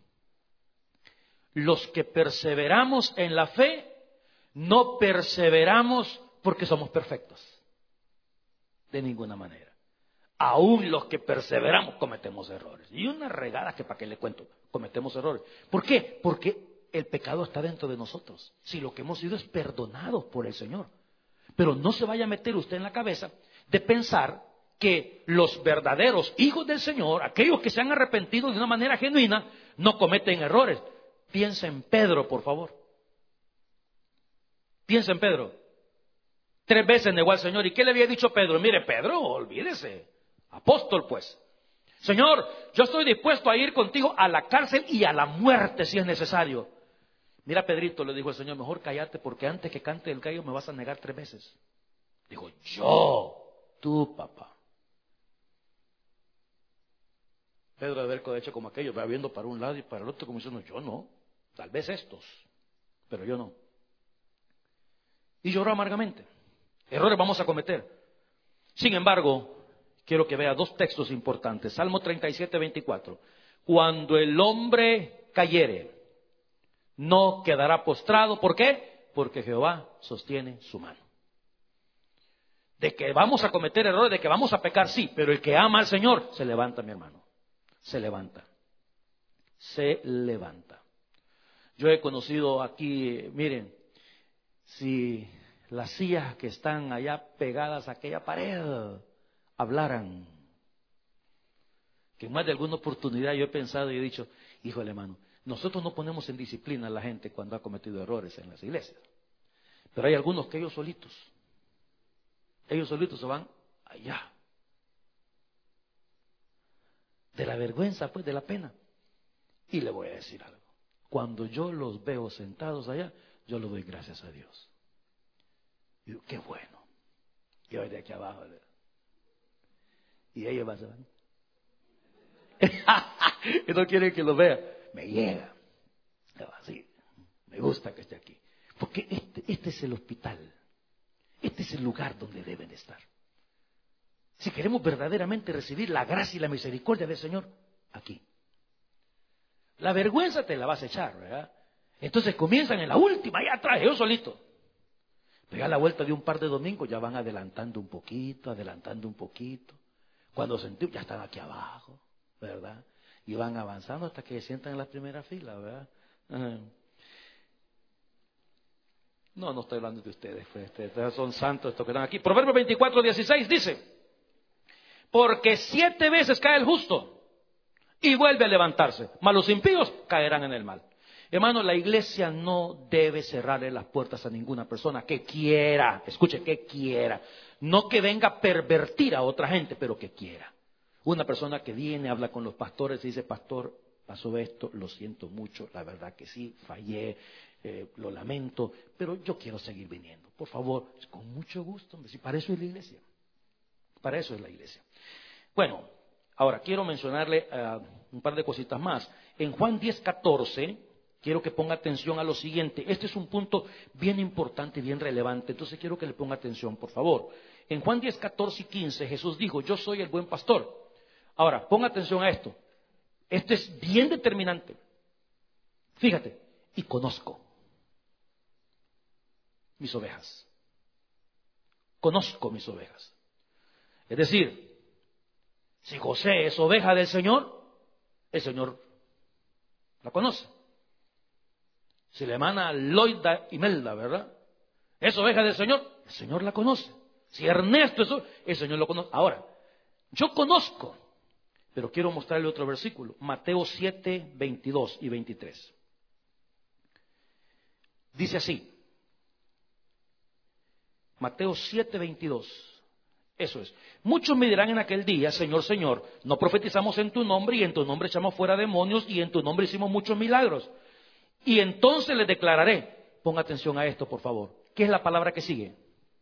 Los que perseveramos en la fe, no perseveramos porque somos perfectos. De ninguna manera. Aún los que perseveramos cometemos errores. Y unas regadas que para qué le cuento, cometemos errores. ¿Por qué? Porque el pecado está dentro de nosotros. Si lo que hemos sido es perdonados por el Señor. Pero no se vaya a meter usted en la cabeza de pensar que los verdaderos hijos del Señor, aquellos que se han arrepentido de una manera genuina, no cometen errores. Piensa en Pedro, por favor. Piensa en Pedro. 3 veces negó al Señor. ¿Y qué le había dicho Pedro? Mire, Pedro, olvídese. Apóstol, pues. Señor, yo estoy dispuesto a ir contigo a la cárcel y a la muerte si es necesario. Mira, Pedrito, le dijo el Señor, mejor cállate porque antes que cante el gallo me vas a negar 3 veces. Dijo, tú, papá. Pedro de haber hecho como aquello, va viendo para un lado y para el otro como diciendo, yo no, tal vez estos, pero yo no. Y lloró amargamente. Errores vamos a cometer. Sin embargo, quiero que vea 2 textos importantes. Salmo 37, 24. Cuando el hombre cayere, no quedará postrado. ¿Por qué? Porque Jehová sostiene su mano. De que vamos a cometer errores, de que vamos a pecar, sí, pero el que ama al Señor se levanta, mi hermano. Se levanta. Se levanta. Yo he conocido aquí, miren, si las sillas que están allá pegadas a aquella pared hablaran, que en más de alguna oportunidad yo he pensado y he dicho, híjole hermano, nosotros no ponemos en disciplina a la gente cuando ha cometido errores en las iglesias, pero hay algunos que ellos solitos se van allá, de la vergüenza, pues de la pena. Y le voy a decir algo, cuando yo los veo sentados allá, yo le doy gracias a Dios. Y digo, qué bueno. Y hoy de aquí abajo, ¿verdad? Y ellos van. Y no quieren que lo vea. Me llega. Así. Me gusta que esté aquí. Porque este es el hospital. Este es el lugar donde deben estar. Si queremos verdaderamente recibir la gracia y la misericordia del Señor, aquí. La vergüenza te la vas a echar, ¿verdad? Entonces comienzan en la última, allá atrás, yo solito. Pero a la vuelta de un par de domingos ya van adelantando un poquito. Cuando sentí, ya están aquí abajo, ¿verdad? Y van avanzando hasta que se sientan en la primera fila, ¿verdad? No estoy hablando de ustedes, pues, ustedes son santos estos que están aquí. Proverbios 24, 16 dice, porque 7 veces cae el justo y vuelve a levantarse. Mas los impíos caerán en el mal. Hermano, la iglesia no debe cerrarle las puertas a ninguna persona que quiera, escuche, que quiera. No que venga a pervertir a otra gente, pero que quiera. Una persona que viene, habla con los pastores y dice, pastor, pasó esto, lo siento mucho, la verdad que sí, fallé, lo lamento, pero yo quiero seguir viniendo. Por favor, con mucho gusto, si para eso es la iglesia. Para eso es la iglesia. Bueno, ahora quiero mencionarle un par de cositas más. En Juan 10:14, quiero que ponga atención a lo siguiente. Este es un punto bien importante y bien relevante, entonces quiero que le ponga atención, por favor. En Juan 10:14 y 15, Jesús dijo, yo soy el buen pastor. Ahora, ponga atención a esto. Esto es bien determinante. Fíjate, y conozco mis ovejas. Conozco mis ovejas. Es decir, si José es oveja del Señor, el Señor la conoce. Si la hermana Loida Imelda, ¿verdad?, es oveja del Señor, el Señor la conoce. Si Ernesto es oveja, el Señor lo conoce. Ahora, yo conozco, pero quiero mostrarle otro versículo. Mateo 7:22 y 23. Dice así. Mateo 7:22. Eso es. Muchos me dirán en aquel día, Señor, Señor, no profetizamos en tu nombre y en tu nombre echamos fuera demonios y en tu nombre hicimos muchos milagros. Y entonces les declararé, ponga atención a esto, por favor. ¿Qué es la palabra que sigue?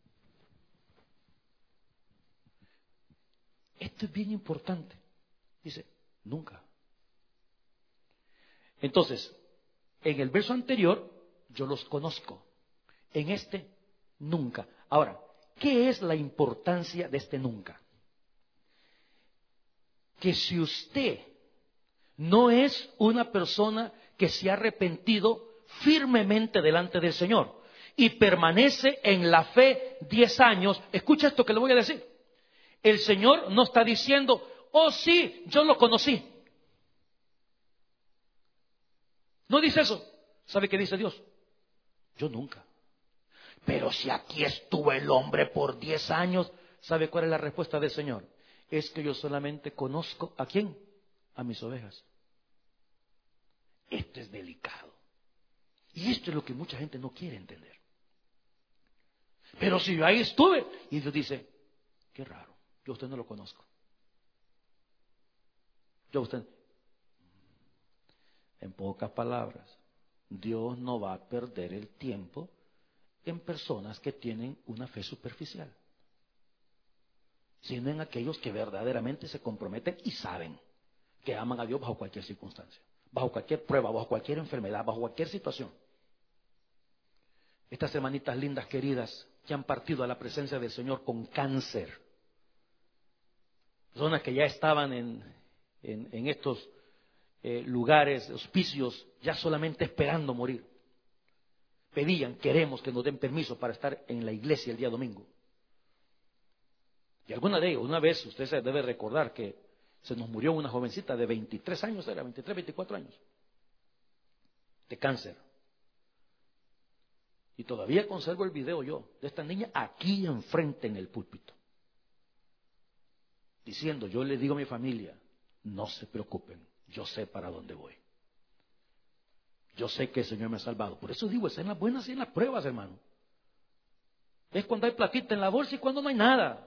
Esto es bien importante. Dice, nunca. Entonces, en el verso anterior, yo los conozco. En este, nunca. Ahora, ¿qué es la importancia de este nunca? Que si usted no es una persona que se ha arrepentido firmemente delante del Señor y permanece en la fe 10 años, escucha esto que le voy a decir. El Señor no está diciendo, oh sí, yo lo conocí. No dice eso. ¿Sabe qué dice Dios? Yo nunca. Pero si aquí estuvo el hombre por 10 años, ¿sabe cuál es la respuesta del Señor? Es que yo solamente conozco ¿a quién? A mis ovejas. Esto es delicado. Y esto es lo que mucha gente no quiere entender. Pero si yo ahí estuve, y Dios dice, qué raro, yo a usted no lo conozco. Yo a usted, en pocas palabras, Dios no va a perder el tiempo en personas que tienen una fe superficial, sino en aquellos que verdaderamente se comprometen y saben que aman a Dios bajo cualquier circunstancia, bajo cualquier prueba, bajo cualquier enfermedad, bajo cualquier situación. Estas hermanitas lindas, queridas, que han partido a la presencia del Señor con cáncer, personas que ya estaban en estos lugares, hospicios, ya solamente esperando morir. Pedían, queremos que nos den permiso para estar en la iglesia el día domingo. Y alguna de ellas, una vez, usted se debe recordar que se nos murió una jovencita de 23 años, era 23, 24 años, de cáncer. Y todavía conservo el video yo, de esta niña aquí enfrente en el púlpito, diciendo, yo le digo a mi familia, no se preocupen, yo sé para dónde voy. Yo sé que el Señor me ha salvado. Por eso digo, es en las buenas y en las pruebas, hermano. Es cuando hay platita en la bolsa y cuando no hay nada.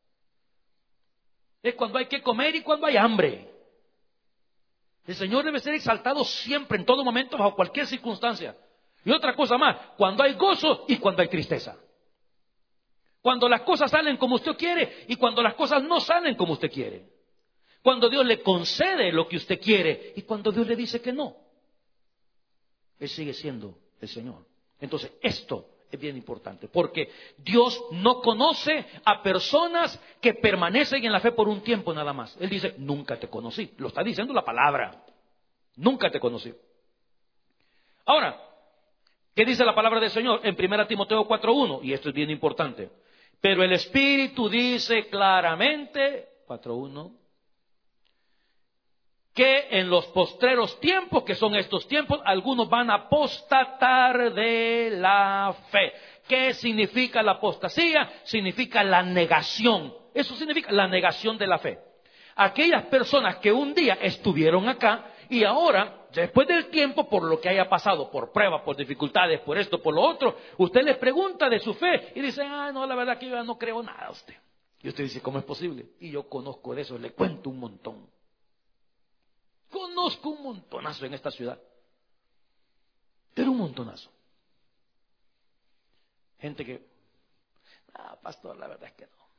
Es cuando hay que comer y cuando hay hambre. El Señor debe ser exaltado siempre, en todo momento, bajo cualquier circunstancia. Y otra cosa más, cuando hay gozo y cuando hay tristeza. Cuando las cosas salen como usted quiere y cuando las cosas no salen como usted quiere. Cuando Dios le concede lo que usted quiere y cuando Dios le dice que no. Él sigue siendo el Señor. Entonces, esto es bien importante, porque Dios no conoce a personas que permanecen en la fe por un tiempo nada más. Él dice, nunca te conocí. Lo está diciendo la palabra. Nunca te conocí. Ahora, ¿qué dice la palabra del Señor? En 1 Timoteo 4:1, y esto es bien importante. Pero el Espíritu dice claramente, 4:1, que en los postreros tiempos, que son estos tiempos, algunos van a apostatar de la fe. ¿Qué significa la apostasía? Significa la negación. Eso significa la negación de la fe. aquellas personas que un día estuvieron acá y ahora, después del tiempo, por lo que haya pasado, por pruebas, por dificultades, por esto, por lo otro, usted les pregunta de su fe y dice, no, la verdad que yo ya no creo nada a usted. Y usted dice, ¿cómo es posible? Y yo conozco de eso, le cuento un montón. Conozco un montonazo en esta ciudad. Pero un montonazo. Gente que, pastor, la verdad es que no.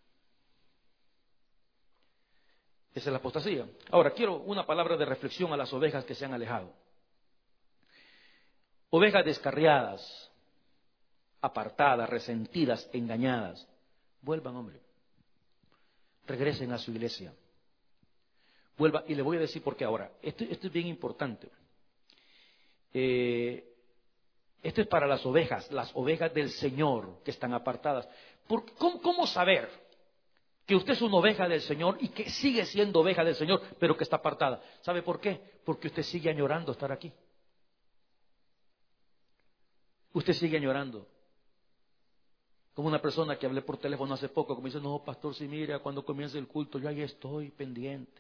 Esa es la apostasía. Ahora, quiero una palabra de reflexión a las ovejas que se han alejado. Ovejas descarriadas, apartadas, resentidas, engañadas. Vuelvan, hombre. Regresen a su iglesia. Vuelva, y le voy a decir por qué ahora. Esto es bien importante. Esto es para las ovejas del Señor que están apartadas. ¿Cómo saber que usted es una oveja del Señor y que sigue siendo oveja del Señor, pero que está apartada? ¿Sabe por qué? Porque usted sigue añorando estar aquí. Usted sigue añorando. Como una persona que hablé por teléfono hace poco, que me dice, no, pastor, si mira, cuando comience el culto, yo ahí estoy pendiente.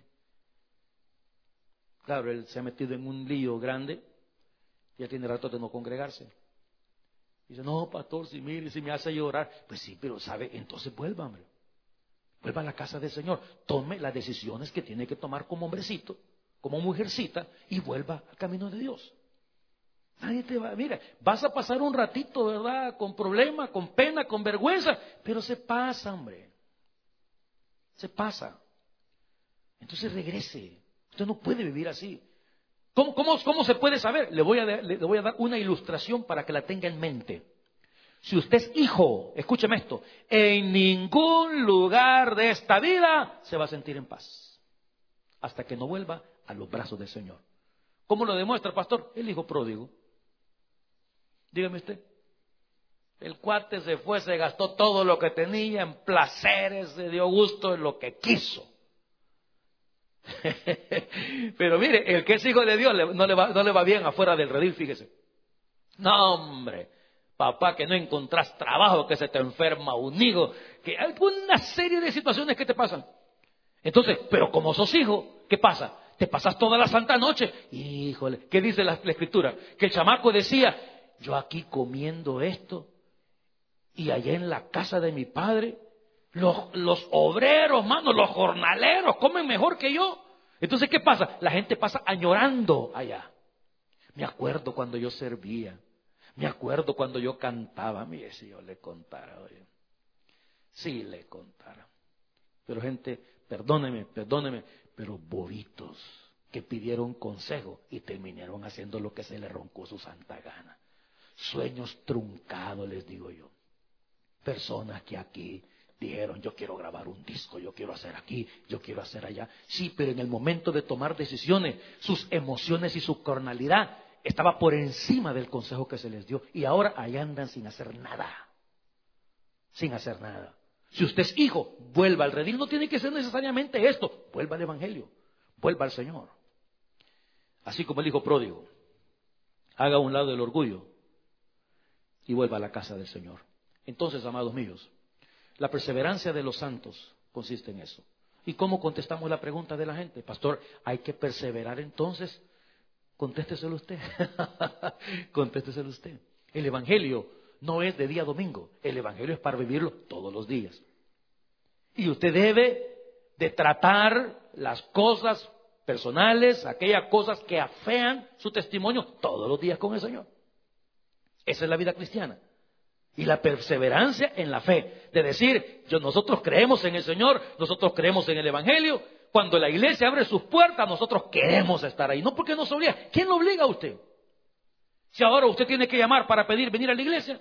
Claro, él se ha metido en un lío grande, ya tiene rato de no congregarse. Dice, no, pastor, si mire, si me hace llorar. Pues sí, pero sabe, entonces vuelva, hombre. Vuelva a la casa del Señor. Tome las decisiones que tiene que tomar como hombrecito, como mujercita, y vuelva al camino de Dios. Nadie te va, mira, vas a pasar un ratito, ¿verdad? Con problema, con pena, con vergüenza, pero se pasa, hombre. Se pasa. Entonces regrese. Usted no puede vivir así. ¿Cómo se puede saber? Le voy a dar una ilustración para que la tenga en mente. Si usted es hijo, escúcheme esto, en ningún lugar de esta vida se va a sentir en paz hasta que no vuelva a los brazos del Señor. ¿Cómo lo demuestra, pastor? El hijo pródigo. Dígame usted. El cuate se fue, se gastó todo lo que tenía en placeres, se dio gusto en lo que quiso. Pero mire, el que es hijo de Dios no le va bien afuera del redil, fíjese. No, hombre, papá, que no encontrás trabajo, que se te enferma un hijo, que hay una serie de situaciones que te pasan. Entonces, pero como sos hijo, ¿qué pasa? Te pasas toda la santa noche. Híjole, ¿qué dice la Escritura? Que el chamaco decía, yo aquí comiendo esto, y allá en la casa de mi padre, los obreros, mano, los jornaleros comen mejor que yo. Entonces, ¿qué pasa? La gente pasa añorando allá. Me acuerdo cuando yo servía. Me acuerdo cuando yo cantaba. Mire, si yo le contara, oye. Sí le contara. Pero gente, perdóneme, pero bobitos que pidieron consejo y terminaron haciendo lo que se les roncó su santa gana. Sueños truncados, les digo yo. Personas que aquí dijeron, yo quiero grabar un disco, yo quiero hacer aquí, yo quiero hacer allá. Sí, pero en el momento de tomar decisiones, sus emociones y su carnalidad estaba por encima del consejo que se les dio. Y ahora ahí andan sin hacer nada. Sin hacer nada. Si usted es hijo, vuelva al redil. No tiene que ser necesariamente esto. Vuelva al Evangelio. Vuelva al Señor. Así como el hijo pródigo. Haga a un lado el orgullo y vuelva a la casa del Señor. Entonces, amados míos, la perseverancia de los santos consiste en eso. ¿Y cómo contestamos la pregunta de la gente? Pastor, ¿hay que perseverar entonces? Contésteselo usted. Contésteselo usted. El Evangelio no es de día a domingo. El Evangelio es para vivirlo todos los días. Y usted debe de tratar las cosas personales, aquellas cosas que afean su testimonio todos los días con el Señor. Esa es la vida cristiana. Y la perseverancia en la fe, de decir, nosotros creemos en el Señor, nosotros creemos en el Evangelio. Cuando la iglesia abre sus puertas, nosotros queremos estar ahí. No porque nos obliga. ¿Quién lo obliga a usted? Si ahora usted tiene que llamar para pedir venir a la iglesia.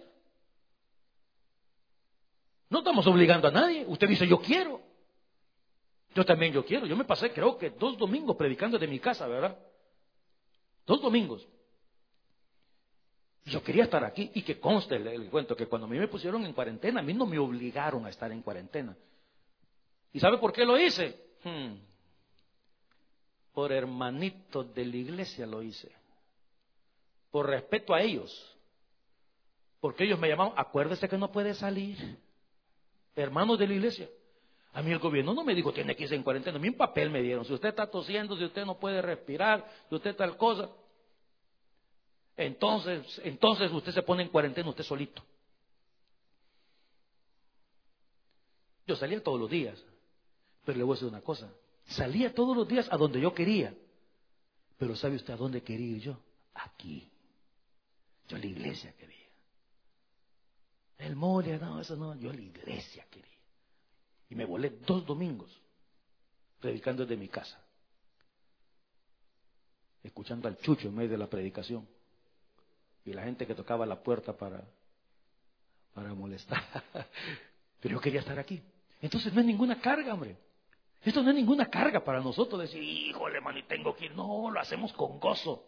No estamos obligando a nadie. Usted dice, yo quiero. Yo también yo quiero. Yo me pasé, creo que 2 domingos predicando de mi casa, ¿verdad? 2 domingos. Yo quería estar aquí, y que conste el cuento, que cuando a mí me pusieron en cuarentena, a mí no me obligaron a estar en cuarentena. ¿Y sabe por qué lo hice? Por hermanitos de la iglesia lo hice. Por respeto a ellos. Porque ellos me llamaban, acuérdese que no puede salir. Hermanos de la iglesia. A mí el gobierno no me dijo tiene que irse en cuarentena. A mí un papel me dieron. Si usted está tosiendo, si usted no puede respirar, si usted tal cosa, entonces usted se pone en cuarentena usted solito. Yo salía todos los días, pero le voy a decir una cosa. Salía todos los días a donde yo quería. Pero ¿sabe usted a dónde quería ir yo? Aquí. Yo a la iglesia quería. El mole, no, eso no. Yo a la iglesia quería. Y me volé 2 domingos predicando desde mi casa. Escuchando al chucho en medio de la predicación. Y la gente que tocaba la puerta para molestar. Pero yo quería estar aquí. Entonces no es ninguna carga, hombre. Esto no es ninguna carga para nosotros decir, híjole, man, y tengo que ir. No, lo hacemos con gozo.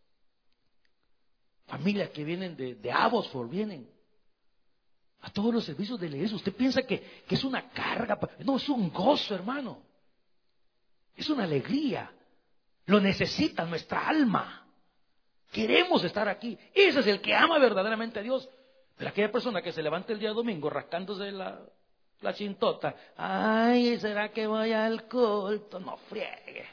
Familias que vienen de Abbotsford, vienen a todos los servicios de la iglesia. Usted piensa que es una carga. No, es un gozo, hermano. Es una alegría. Lo necesita nuestra alma. Queremos estar aquí. Ese es el que ama verdaderamente a Dios. Pero aquella persona que se levanta el día domingo rascándose la chintota, ay, ¿será que voy al culto? No friegue.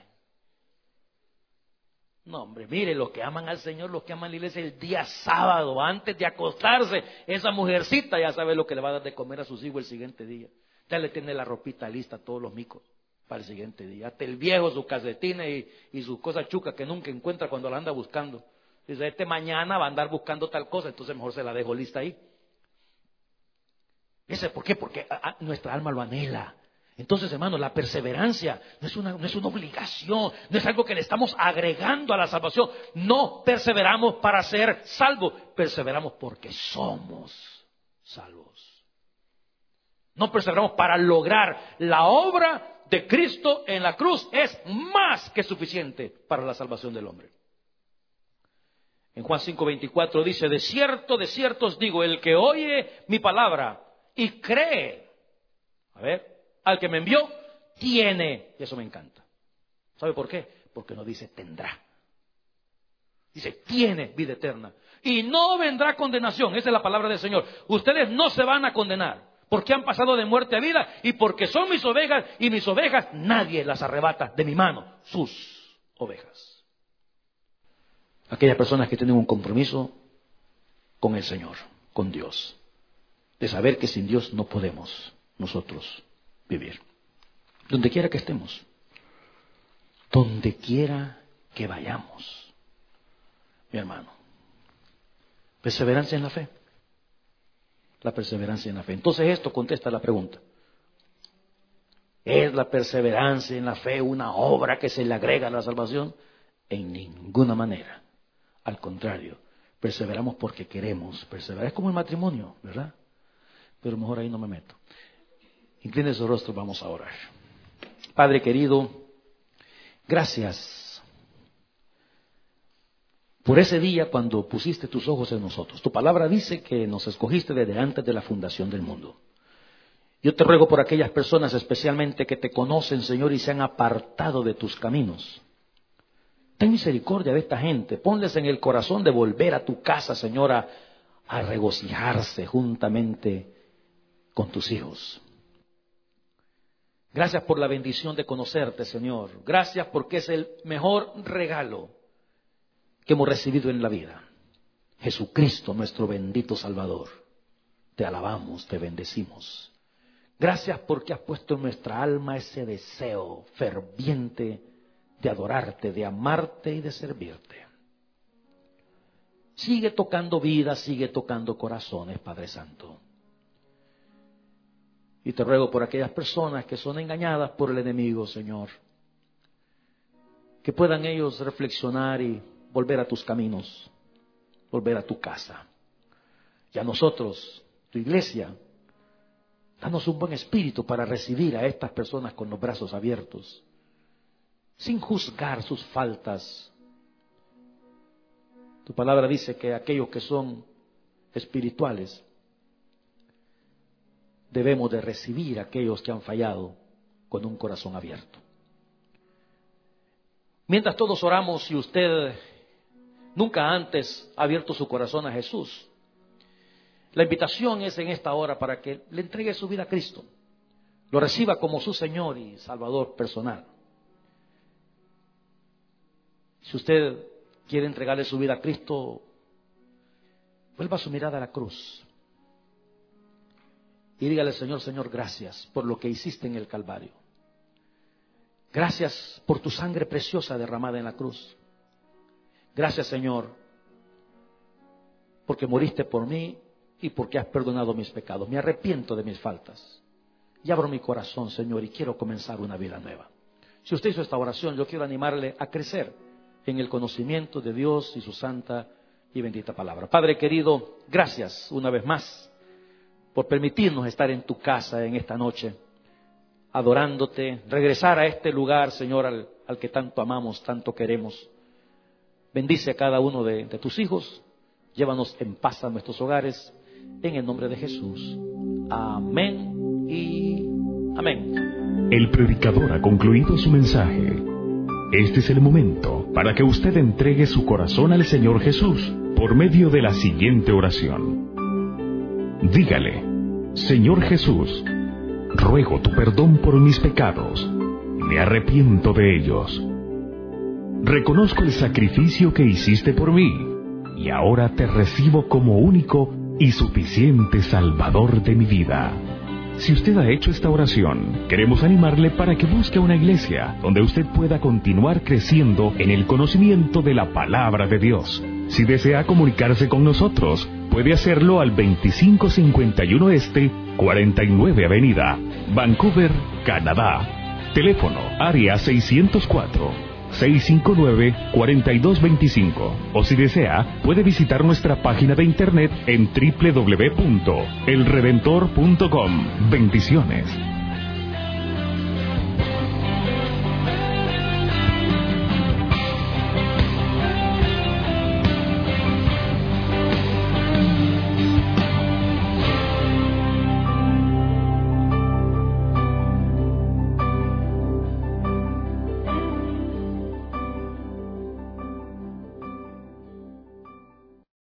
No, hombre, mire, los que aman al Señor, los que aman la iglesia, el día sábado, antes de acostarse, esa mujercita ya sabe lo que le va a dar de comer a sus hijos el siguiente día. Ya le tiene la ropita lista a todos los micos para el siguiente día. Hasta el viejo, sus calcetines y sus cosas chucas que nunca encuentra cuando la anda buscando. Dice, mañana va a andar buscando tal cosa, entonces mejor se la dejo lista ahí. ¿Por qué? Porque nuestra alma lo anhela. Entonces, hermano, la perseverancia no es una obligación, no es algo que le estamos agregando a la salvación. No perseveramos para ser salvos, perseveramos porque somos salvos. No perseveramos para lograr la obra de Cristo en la cruz, es más que suficiente para la salvación del hombre. En Juan 5:24 dice, de cierto os digo, el que oye mi palabra y cree, al que me envió, tiene, y eso me encanta. ¿Sabe por qué? Porque no dice tendrá. Dice tiene vida eterna. Y no vendrá condenación, esa es la palabra del Señor. Ustedes no se van a condenar, porque han pasado de muerte a vida y porque son mis ovejas, y mis ovejas nadie las arrebata de mi mano, sus ovejas. Aquellas personas que tienen un compromiso con el Señor, con Dios, de saber que sin Dios no podemos nosotros vivir. Donde quiera que estemos, donde quiera que vayamos, mi hermano, perseverancia en la fe. La perseverancia en la fe. Entonces esto contesta la pregunta. ¿Es la perseverancia en la fe una obra que se le agrega a la salvación? En ninguna manera. Al contrario, perseveramos porque queremos perseverar. Es como el matrimonio, ¿verdad? Pero mejor ahí no me meto. Incline su rostro, vamos a orar. Padre querido, gracias por ese día cuando pusiste tus ojos en nosotros. Tu palabra dice que nos escogiste desde antes de la fundación del mundo. Yo te ruego por aquellas personas especialmente que te conocen, Señor, y se han apartado de tus caminos. Ten misericordia de esta gente. Ponles en el corazón de volver a tu casa, Señora, a regocijarse juntamente con tus hijos. Gracias por la bendición de conocerte, Señor. Gracias porque es el mejor regalo que hemos recibido en la vida. Jesucristo, nuestro bendito Salvador. Te alabamos, te bendecimos. Gracias porque has puesto en nuestra alma ese deseo ferviente de adorarte, de amarte y de servirte. Sigue tocando vidas, sigue tocando corazones, Padre Santo. Y te ruego por aquellas personas que son engañadas por el enemigo, Señor, que puedan ellos reflexionar y volver a tus caminos, volver a tu casa. Y a nosotros, tu iglesia, danos un buen espíritu para recibir a estas personas con los brazos abiertos, sin juzgar sus faltas. Tu palabra dice que aquellos que son espirituales debemos de recibir a aquellos que han fallado con un corazón abierto. Mientras todos oramos, si usted nunca antes ha abierto su corazón a Jesús, la invitación es en esta hora para que le entregue su vida a Cristo. lo reciba como su Señor y Salvador personal. Si usted quiere entregarle su vida a Cristo, vuelva su mirada a la cruz y dígale: Señor, Señor, gracias por lo que hiciste en el Calvario. Gracias por tu sangre preciosa derramada en la cruz. Gracias, Señor, porque moriste por mí y porque has perdonado mis pecados. Me arrepiento de mis faltas y abro mi corazón, Señor, y quiero comenzar una vida nueva. Si usted hizo esta oración, yo quiero animarle a crecer en el conocimiento de Dios y su santa y bendita palabra. Padre querido, gracias una vez más por permitirnos estar en tu casa en esta noche, adorándote, regresar a este lugar, Señor, al que tanto amamos, tanto queremos. Bendice a cada uno de tus hijos, llévanos en paz a nuestros hogares, en el nombre de Jesús. Amén y amén. El predicador ha concluido su mensaje. Este es el momento para que usted entregue su corazón al Señor Jesús por medio de la siguiente oración. Dígale: Señor Jesús, ruego tu perdón por mis pecados. Me arrepiento de ellos. Reconozco el sacrificio que hiciste por mí y ahora te recibo como único y suficiente Salvador de mi vida. Si usted ha hecho esta oración, queremos animarle para que busque una iglesia donde usted pueda continuar creciendo en el conocimiento de la palabra de Dios. Si desea comunicarse con nosotros, puede hacerlo al 2551 Este, 49 Avenida, Vancouver, Canadá. Teléfono área 604-659-4225. O si desea, puede visitar nuestra página de internet en www.elredentor.com. Bendiciones.